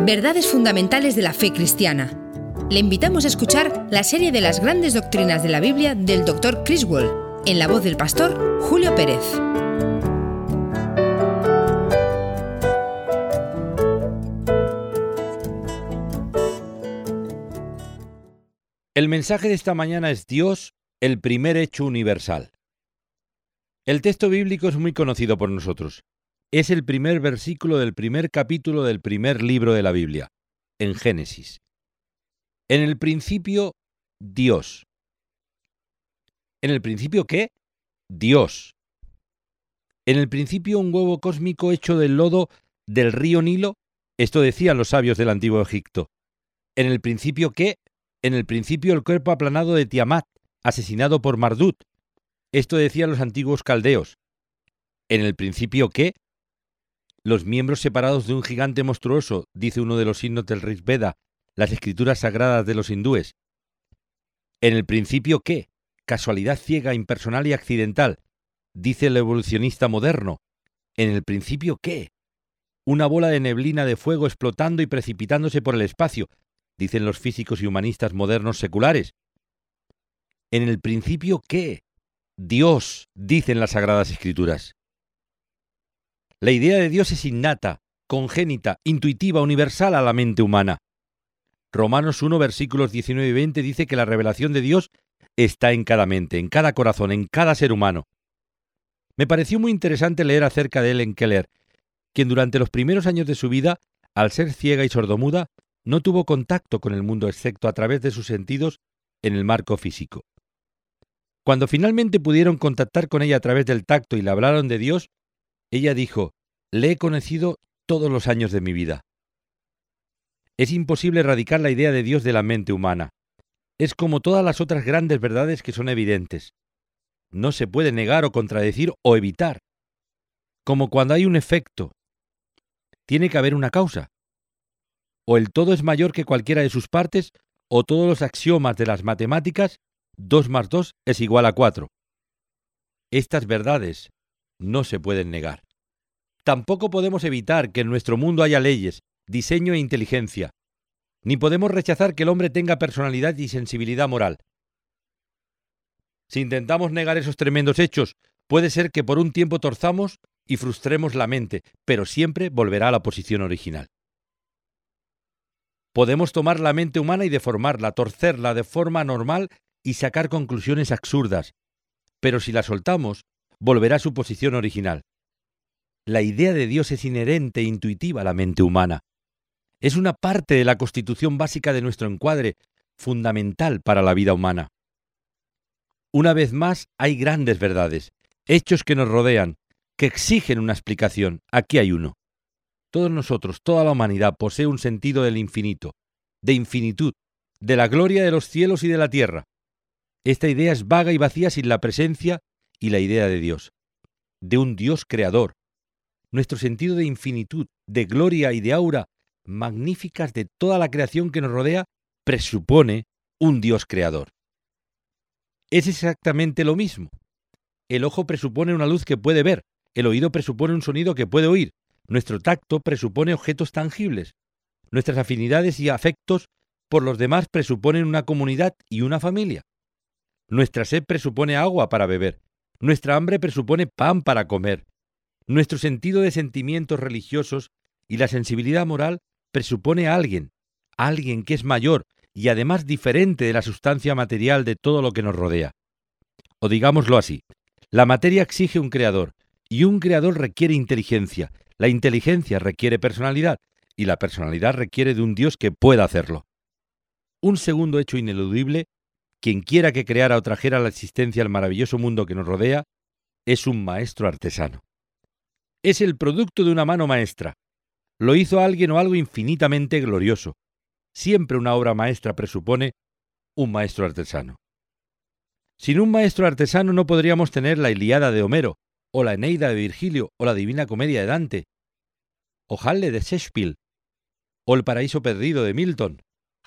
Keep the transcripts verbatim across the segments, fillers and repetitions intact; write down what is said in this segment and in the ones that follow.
Verdades fundamentales de la fe cristiana. Le invitamos a escuchar la serie de las grandes doctrinas de la Biblia del doctor Criswell, en la voz del pastor Julio Pérez. El mensaje de esta mañana es Dios, el primer hecho universal. El texto bíblico es muy conocido por nosotros. Es el primer versículo del primer capítulo del primer libro de la Biblia, en Génesis. En el principio, Dios. ¿En el principio qué? Dios. En el principio un huevo cósmico hecho del lodo del río Nilo. Esto decían los sabios del antiguo Egipto. ¿En el principio qué? En el principio el cuerpo aplanado de Tiamat, asesinado por Marduk. Esto decían los antiguos caldeos. ¿En el principio qué? Los miembros separados de un gigante monstruoso, dice uno de los himnos del Rig Veda, las escrituras sagradas de los hindúes. ¿En el principio qué? Casualidad ciega, impersonal y accidental, dice el evolucionista moderno. ¿En el principio qué? Una bola de neblina de fuego explotando y precipitándose por el espacio, dicen los físicos y humanistas modernos seculares. ¿En el principio qué? Dios, dicen las sagradas escrituras. La idea de Dios es innata, congénita, intuitiva, universal a la mente humana. Romanos uno, versículos diecinueve y veinte dice que la revelación de Dios está en cada mente, en cada corazón, en cada ser humano. Me pareció muy interesante leer acerca de Helen Keller, quien durante los primeros años de su vida, al ser ciega y sordomuda, no tuvo contacto con el mundo excepto a través de sus sentidos en el marco físico. Cuando finalmente pudieron contactar con ella a través del tacto y le hablaron de Dios, ella dijo: «Le he conocido todos los años de mi vida». Es imposible erradicar la idea de Dios de la mente humana. Es como todas las otras grandes verdades que son evidentes. No se puede negar o contradecir o evitar. Como cuando hay un efecto, tiene que haber una causa. O el todo es mayor que cualquiera de sus partes, o todos los axiomas de las matemáticas, dos más dos es igual a cuatro. Estas verdades no se pueden negar. Tampoco podemos evitar que en nuestro mundo haya leyes, diseño e inteligencia. Ni podemos rechazar que el hombre tenga personalidad y sensibilidad moral. Si intentamos negar esos tremendos hechos, puede ser que por un tiempo torzamos y frustremos la mente, pero siempre volverá a la posición original. Podemos tomar la mente humana y deformarla, torcerla de forma normal y sacar conclusiones absurdas, pero si la soltamos, volverá a su posición original. La idea de Dios es inherente e intuitiva a la mente humana. Es una parte de la constitución básica de nuestro encuadre, fundamental para la vida humana. Una vez más, hay grandes verdades, hechos que nos rodean, que exigen una explicación. Aquí hay uno. Todos nosotros, toda la humanidad, posee un sentido del infinito, de infinitud, de la gloria de los cielos y de la tierra. Esta idea es vaga y vacía sin la presencia y la idea de Dios, de un Dios creador. Nuestro sentido de infinitud, de gloria y de aura magníficas de toda la creación que nos rodea, presupone un Dios creador. Es exactamente lo mismo. El ojo presupone una luz que puede ver, el oído presupone un sonido que puede oír, nuestro tacto presupone objetos tangibles, nuestras afinidades y afectos por los demás presuponen una comunidad y una familia. Nuestra sed presupone agua para beber, nuestra hambre presupone pan para comer, nuestro sentido de sentimientos religiosos y la sensibilidad moral presupone a alguien, a alguien que es mayor y además diferente de la sustancia material de todo lo que nos rodea. O digámoslo así, la materia exige un creador, y un creador requiere inteligencia, la inteligencia requiere personalidad, y la personalidad requiere de un Dios que pueda hacerlo. Un segundo hecho ineludible: quien quiera que creara o trajera a la existencia el maravilloso mundo que nos rodea, es un maestro artesano. Es el producto de una mano maestra. Lo hizo alguien o algo infinitamente glorioso. Siempre una obra maestra presupone un maestro artesano. Sin un maestro artesano no podríamos tener la Ilíada de Homero, o la Eneida de Virgilio, o la Divina Comedia de Dante, o Halle de Shakespeare, o El Paraíso Perdido de Milton.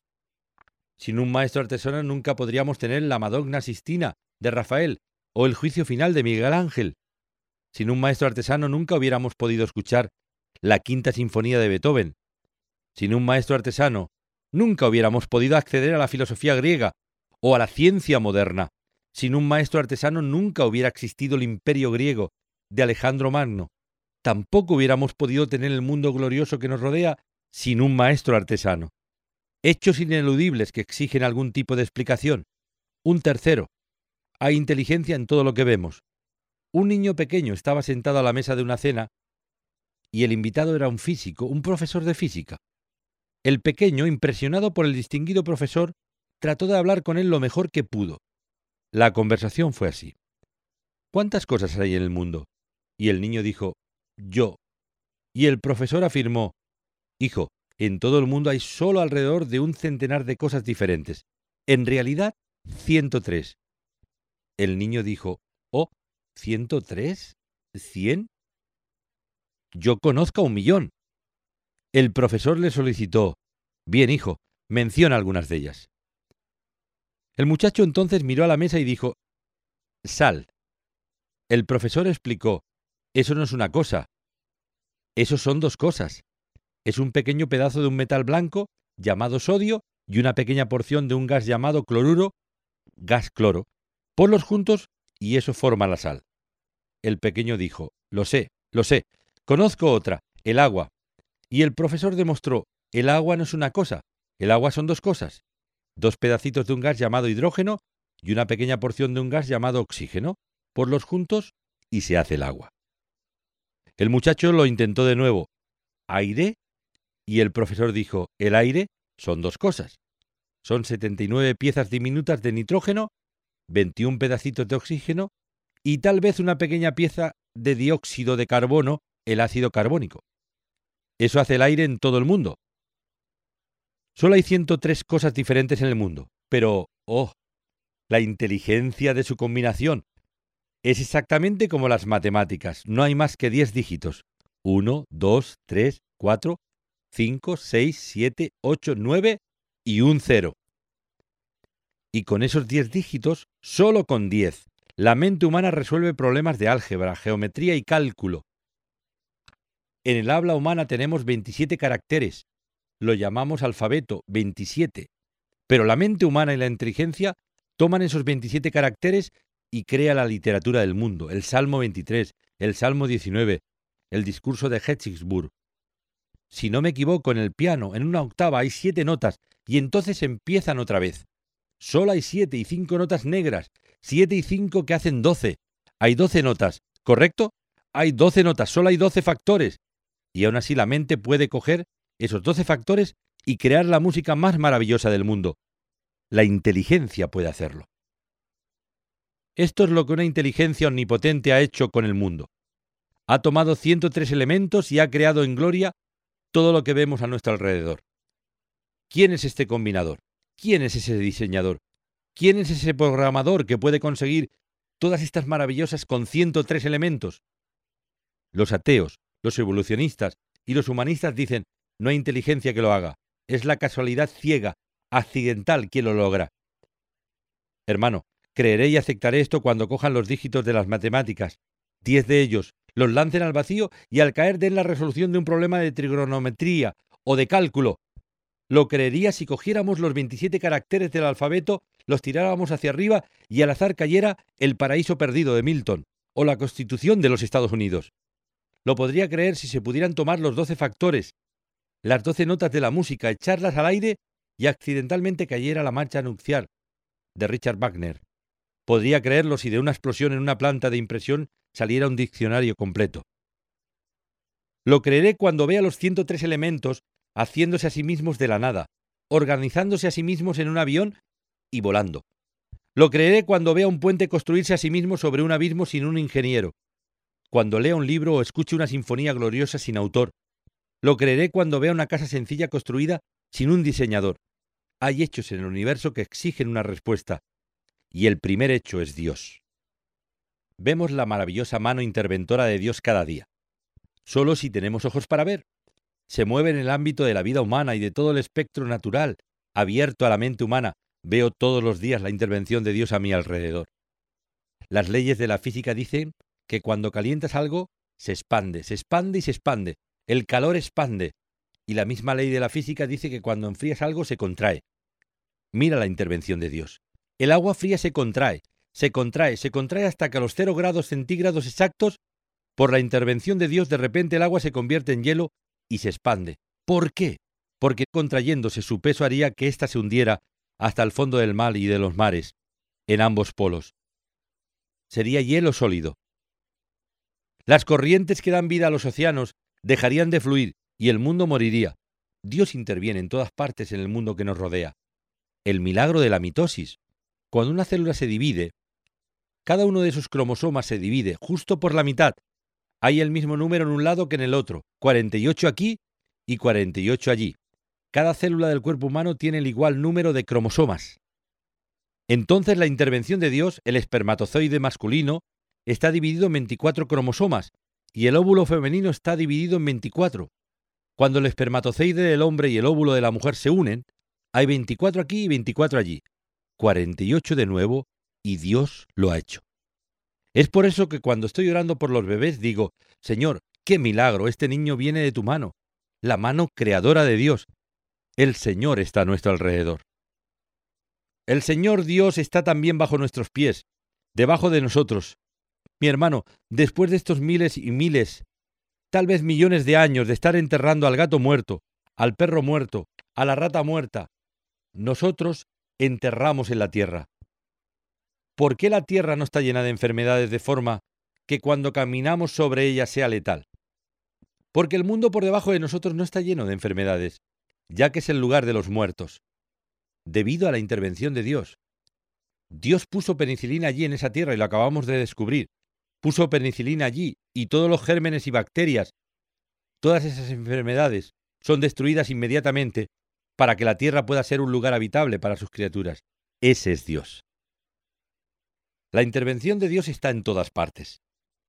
Sin un maestro artesano nunca podríamos tener la Madonna Sistina de Rafael, o El Juicio Final de Miguel Ángel. Sin un maestro artesano nunca hubiéramos podido escuchar la Quinta Sinfonía de Beethoven. Sin un maestro artesano, nunca hubiéramos podido acceder a la filosofía griega o a la ciencia moderna. Sin un maestro artesano nunca hubiera existido el imperio griego de Alejandro Magno. Tampoco hubiéramos podido tener el mundo glorioso que nos rodea sin un maestro artesano. Hechos ineludibles que exigen algún tipo de explicación. Un tercero. Hay inteligencia en todo lo que vemos. Un niño pequeño estaba sentado a la mesa de una cena y el invitado era un físico, un profesor de física. El pequeño, impresionado por el distinguido profesor, trató de hablar con él lo mejor que pudo. La conversación fue así. ¿Cuántas cosas hay en el mundo? Y el niño dijo, yo. Y el profesor afirmó, hijo, en todo el mundo hay solo alrededor de un centenar de cosas diferentes. En realidad, ciento tres. El niño dijo, oh, ¿ciento tres? ¿Cien? Yo conozco un millón. El profesor le solicitó, bien, hijo, menciona algunas de ellas. El muchacho entonces miró a la mesa y dijo, sal. El profesor explicó, eso no es una cosa, eso son dos cosas. Es un pequeño pedazo de un metal blanco llamado sodio y una pequeña porción de un gas llamado cloruro, gas cloro. Ponlos juntos y eso forma la sal. El pequeño dijo, lo sé, lo sé, conozco otra, el agua. Y el profesor demostró, el agua no es una cosa, el agua son dos cosas. Dos pedacitos de un gas llamado hidrógeno y una pequeña porción de un gas llamado oxígeno. Ponlos juntos y se hace el agua. El muchacho lo intentó de nuevo. ¿Aire? Y el profesor dijo, el aire son dos cosas. Son setenta y nueve piezas diminutas de nitrógeno, veintiún pedacitos de oxígeno y tal vez una pequeña pieza de dióxido de carbono, el ácido carbónico. Eso hace el aire en todo el mundo. Solo hay ciento tres cosas diferentes en el mundo, pero, oh, la inteligencia de su combinación es exactamente como las matemáticas, no hay más que diez dígitos. uno, dos, tres, cuatro, cinco, seis, siete, ocho, nueve y un cero. Y con esos diez dígitos, solo con diez, la mente humana resuelve problemas de álgebra, geometría y cálculo. En el habla humana tenemos veintisiete caracteres. Lo llamamos alfabeto, veintisiete. Pero la mente humana y la inteligencia toman esos veintisiete caracteres y crea la literatura del mundo, el Salmo veintitrés, el Salmo diecinueve, el discurso de Gettysburg. Si no me equivoco, en el piano, en una octava hay siete notas y entonces empiezan otra vez. Solo hay siete y cinco notas negras, siete y cinco que hacen doce. Hay doce notas, ¿correcto? Hay doce notas, solo hay doce factores. Y aún así la mente puede coger esos doce factores y crear la música más maravillosa del mundo. La inteligencia puede hacerlo. Esto es lo que una inteligencia omnipotente ha hecho con el mundo. Ha tomado ciento tres elementos y ha creado en gloria todo lo que vemos a nuestro alrededor. ¿Quién es este combinador? ¿Quién es ese diseñador? ¿Quién es ese programador que puede conseguir todas estas maravillosas con ciento tres elementos? Los ateos, los evolucionistas y los humanistas dicen, no hay inteligencia que lo haga. Es la casualidad ciega, accidental quien lo logra. Hermano, creeré y aceptaré esto cuando cojan los dígitos de las matemáticas, diez de ellos, los lancen al vacío y al caer den la resolución de un problema de trigonometría o de cálculo. Lo creería si cogiéramos los veintisiete caracteres del alfabeto, los tiráramos hacia arriba y al azar cayera El paraíso perdido de Milton o la Constitución de los Estados Unidos. Lo podría creer si se pudieran tomar los doce factores, las doce notas de la música, echarlas al aire y accidentalmente cayera la marcha nupcial de Richard Wagner. Podría creerlo si de una explosión en una planta de impresión saliera un diccionario completo. Lo creeré cuando vea los ciento tres elementos haciéndose a sí mismos de la nada, organizándose a sí mismos en un avión y volando. Lo creeré cuando vea un puente construirse a sí mismo sobre un abismo sin un ingeniero, cuando lea un libro o escuche una sinfonía gloriosa sin autor. Lo creeré cuando vea una casa sencilla construida sin un diseñador. Hay hechos en el universo que exigen una respuesta, y el primer hecho es Dios. Vemos la maravillosa mano interventora de Dios cada día. Solo si tenemos ojos para ver. Se mueve en el ámbito de la vida humana y de todo el espectro natural, abierto a la mente humana. Veo todos los días la intervención de Dios a mi alrededor. Las leyes de la física dicen que cuando calientas algo, se expande, se expande y se expande. El calor expande. Y la misma ley de la física dice que cuando enfrías algo se contrae. Mira la intervención de Dios. El agua fría se contrae, se contrae, se contrae hasta que a los cero grados centígrados exactos, por la intervención de Dios, de repente el agua se convierte en hielo y se expande. ¿Por qué? Porque contrayéndose su peso haría que ésta se hundiera hasta el fondo del mar y de los mares, en ambos polos. Sería hielo sólido. Las corrientes que dan vida a los océanos dejarían de fluir y el mundo moriría. Dios interviene en todas partes en el mundo que nos rodea. El milagro de la mitosis. Cuando una célula se divide, cada uno de sus cromosomas se divide justo por la mitad. Hay el mismo número en un lado que en el otro, cuarenta y ocho aquí y cuarenta y ocho allí. Cada célula del cuerpo humano tiene el igual número de cromosomas. Entonces la intervención de Dios, el espermatozoide masculino, está dividido en veinticuatro cromosomas y el óvulo femenino está dividido en veinticuatro. Cuando el espermatozoide del hombre y el óvulo de la mujer se unen, hay veinticuatro aquí y veinticuatro allí. cuarenta y ocho de nuevo, y Dios lo ha hecho. Es por eso que cuando estoy orando por los bebés digo, Señor, qué milagro, este niño viene de tu mano, la mano creadora de Dios. El Señor está a nuestro alrededor. El Señor Dios está también bajo nuestros pies, debajo de nosotros. Mi hermano, después de estos miles y miles, tal vez millones de años de estar enterrando al gato muerto, al perro muerto, a la rata muerta, nosotros enterramos en la tierra. ¿Por qué la tierra no está llena de enfermedades de forma que cuando caminamos sobre ella sea letal? Porque el mundo por debajo de nosotros no está lleno de enfermedades, ya que es el lugar de los muertos, debido a la intervención de Dios. Dios puso penicilina allí en esa tierra y lo acabamos de descubrir. Puso penicilina allí y todos los gérmenes y bacterias, todas esas enfermedades, son destruidas inmediatamente para que la tierra pueda ser un lugar habitable para sus criaturas. Ese es Dios. La intervención de Dios está en todas partes.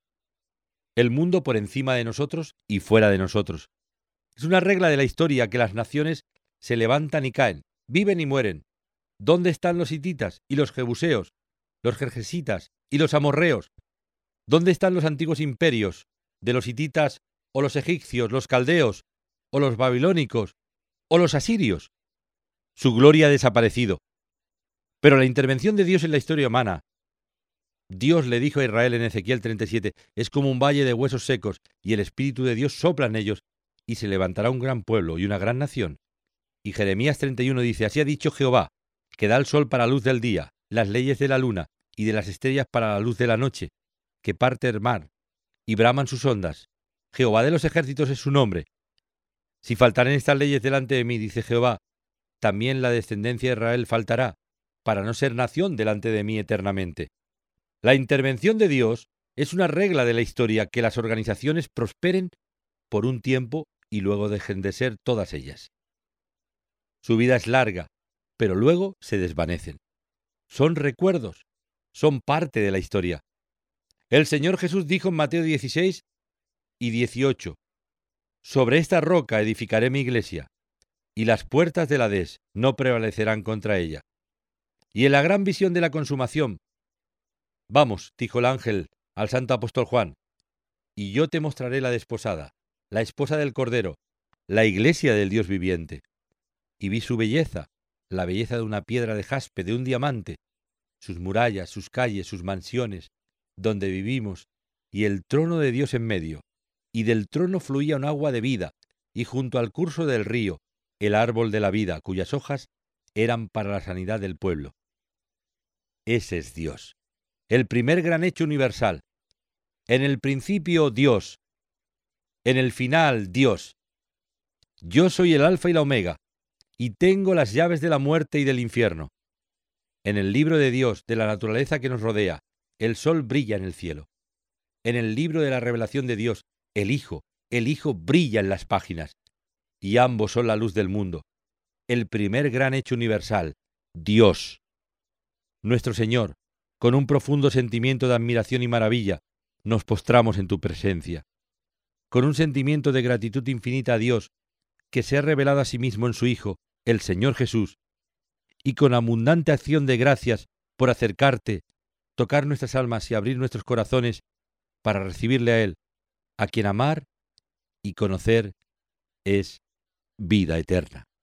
El mundo por encima de nosotros y fuera de nosotros. Es una regla de la historia que las naciones se levantan y caen, viven y mueren. ¿Dónde están los hititas y los jebuseos, los jerjesitas y los amorreos? ¿Dónde están los antiguos imperios de los hititas o los egipcios, los caldeos o los babilónicos o los asirios? Su gloria ha desaparecido. Pero la intervención de Dios en la historia humana, Dios le dijo a Israel en Ezequiel treinta y siete, es como un valle de huesos secos, y el Espíritu de Dios sopla en ellos, y se levantará un gran pueblo y una gran nación. Y Jeremías treinta y uno dice, así ha dicho Jehová, que da el sol para la luz del día, las leyes de la luna, y de las estrellas para la luz de la noche, que parte el mar, y braman sus ondas. Jehová de los ejércitos es su nombre. Si faltaren estas leyes delante de mí, dice Jehová, también la descendencia de Israel faltará, para no ser nación delante de mí eternamente. La intervención de Dios es una regla de la historia que las organizaciones prosperen por un tiempo y luego dejen de ser todas ellas. Su vida es larga, pero luego se desvanecen. Son recuerdos, son parte de la historia. El Señor Jesús dijo en Mateo dieciséis y dieciocho, sobre esta roca edificaré mi iglesia, y las puertas del Hades no prevalecerán contra ella. Y en la gran visión de la consumación, vamos, dijo el ángel al santo apóstol Juan, y yo te mostraré la desposada, la esposa del Cordero, la iglesia del Dios viviente. Y vi su belleza, la belleza de una piedra de jaspe, de un diamante, sus murallas, sus calles, sus mansiones, donde vivimos, y el trono de Dios en medio. Y del trono fluía un agua de vida, y junto al curso del río, el árbol de la vida, cuyas hojas eran para la sanidad del pueblo. Ese es Dios, el primer gran hecho universal. En el principio, Dios. En el final, Dios. Yo soy el Alfa y la Omega, y tengo las llaves de la muerte y del infierno. En el libro de Dios, de la naturaleza que nos rodea, el sol brilla en el cielo. En el libro de la revelación de Dios, el Hijo, el Hijo brilla en las páginas, y ambos son la luz del mundo. El primer gran hecho universal, Dios. Nuestro Señor, con un profundo sentimiento de admiración y maravilla, nos postramos en tu presencia. Con un sentimiento de gratitud infinita a Dios, que se ha revelado a sí mismo en su Hijo, el Señor Jesús, y con abundante acción de gracias por acercarte, tocar nuestras almas y abrir nuestros corazones para recibirle a Él, a quien amar y conocer es vida eterna.